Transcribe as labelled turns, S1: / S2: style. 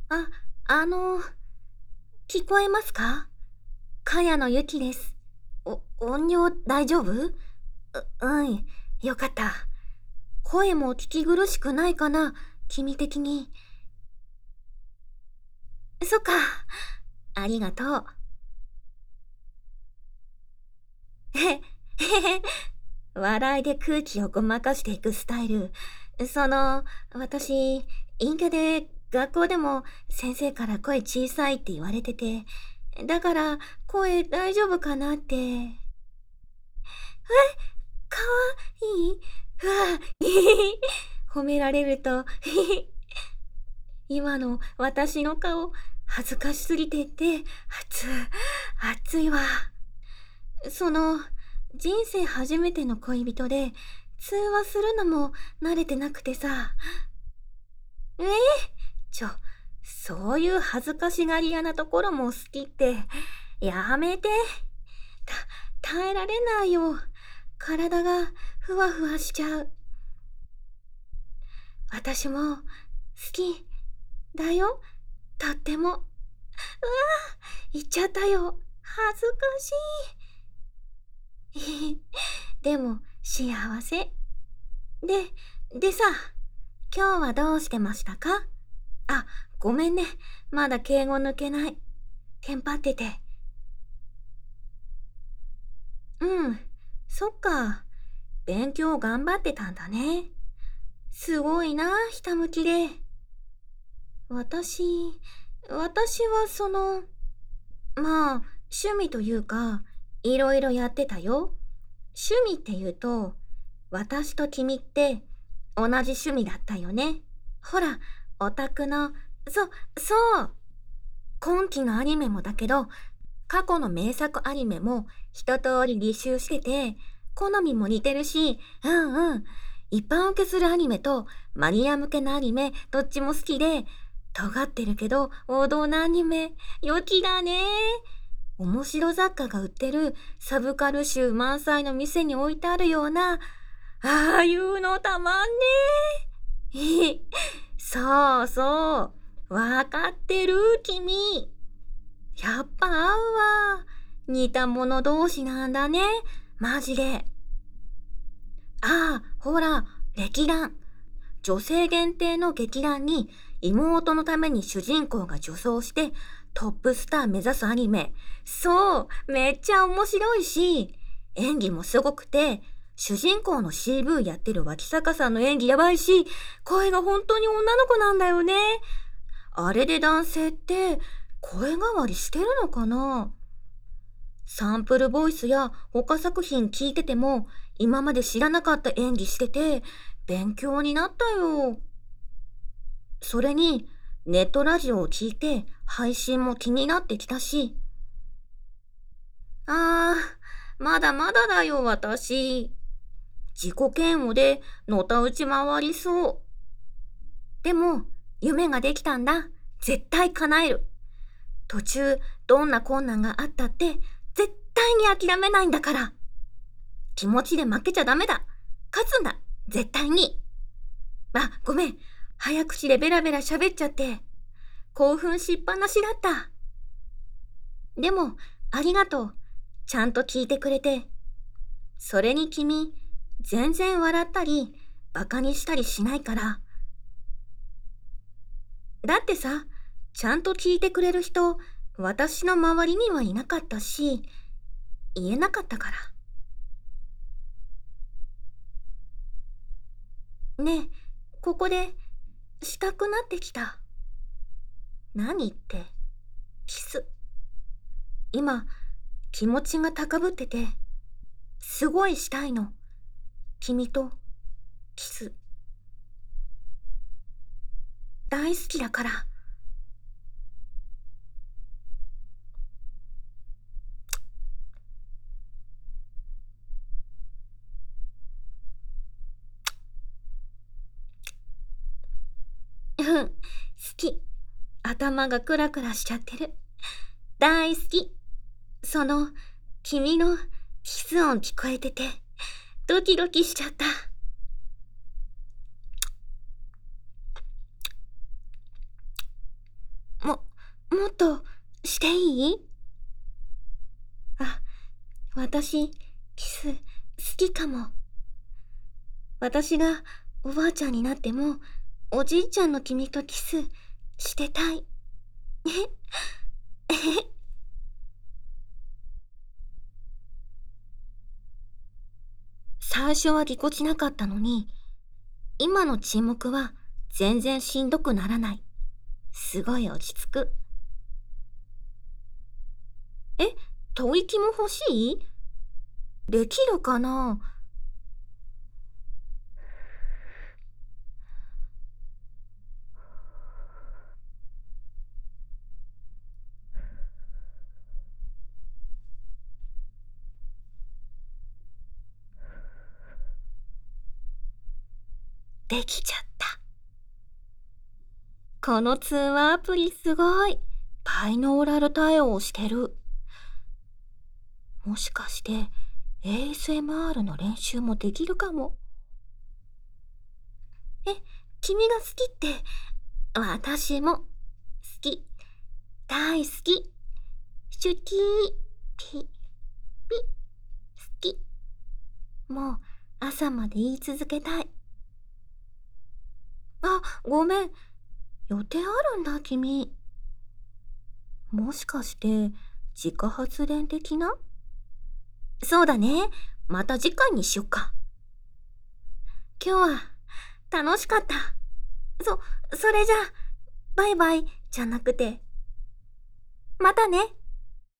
S1: あ、あの、聞こえますか？茅野ゆきです。音量大丈夫？うん、よかった。声も聞き苦しくないかな、君的に。そっか。ありがとう。へへへ。笑いで空気をごまかしていくスタイル。私、陰キャで学校でも先生から声小さいって言われてて、だから声大丈夫かなって。かわいい。うわ、褒められると、今の私の顔、恥ずかしすぎてって、熱いわ。その、人生初めての恋人で、通話するのも慣れてなくてさ。えー、ちょ、そういう恥ずかしがり屋なところも好きって、やめて。耐えられないよ。体がふわふわしちゃう。私も好きだよ。とっても。言っちゃったよ。恥ずかしい。でも幸せ。でさ、今日はどうしてましたか？あ、ごめんね。まだ敬語抜けない。テンパってて。うん。そっか。勉強頑張ってたんだね。すごいな、ひたむきで。私、私はまあ、趣味というか、いろいろやってたよ。趣味って言うと、私と君って同じ趣味だったよね。ほら、オタクの、そう。今期のアニメもだけど、過去の名作アニメも一通り履修してて、好みも似てるし、うんうん。一般受けするアニメとマニア向けのアニメ、どっちも好きで、尖ってるけど王道なアニメ、良きだね。面白雑貨が売ってるサブカル集満載の店に置いてあるような、ああいうのたまんね。そうそう。わかってる君。やっぱ合うわ。似た者同士なんだね。マジで。ああ、ほら、劇団。女性限定の劇団に妹のために主人公が女装してトップスター目指すアニメ。そう、めっちゃ面白いし、演技もすごくて、主人公の CV やってる脇坂さんの演技やばいし、声が本当に女の子なんだよね。あれで男性って声変わりしてるのかな？サンプルボイスや他作品聞いてても今まで知らなかった演技してて勉強になったよ。それにネットラジオを聞いて配信も気になってきたし。まだまだだよ私。自己嫌悪でのたうち回りそう。でも夢ができたんだ。絶対叶える。途中どんな困難があったって絶対に諦めないんだから。気持ちで負けちゃダメだ。勝つんだ。絶対に。ごめん。早口でベラベラ喋っちゃって。興奮しっぱなしだった。でも、ありがとう。ちゃんと聞いてくれて。それに君、全然笑ったり、バカにしたりしないから。だってさ、ちゃんと聞いてくれる人、私の周りにはいなかったし、言えなかったから。ねえ、ここで、したくなってきた。何って、キス。今、気持ちが高ぶってて、すごいしたいの。君と、キス。大好きだから。うん、好き。頭がクラクラしちゃってる。大好き。その、君のキス音聞こえてて、ドキドキしちゃった。 もっとしていい？あ、私、キス好きかも。私がおばあちゃんになっても、おじいちゃんの君とキスしてたい。最初はぎこちなかったのに、今の沈黙は全然しんどくならない。すごい落ち着く。え、吐息も欲しい？できるかな？できちゃった。この通話アプリすごい。バイノーラル対応してる。もしかして ASMR の練習もできるかも。え、君が好きって、私も好き。大好き。シュキー、ピ、ピ、好き。もう朝まで言い続けたい。あ、ごめん。予定あるんだ、君。もしかして、自家発電的な？そうだね。また次回にしよっか。今日は楽しかった。それじゃあ、バイバイじゃなくて、またね。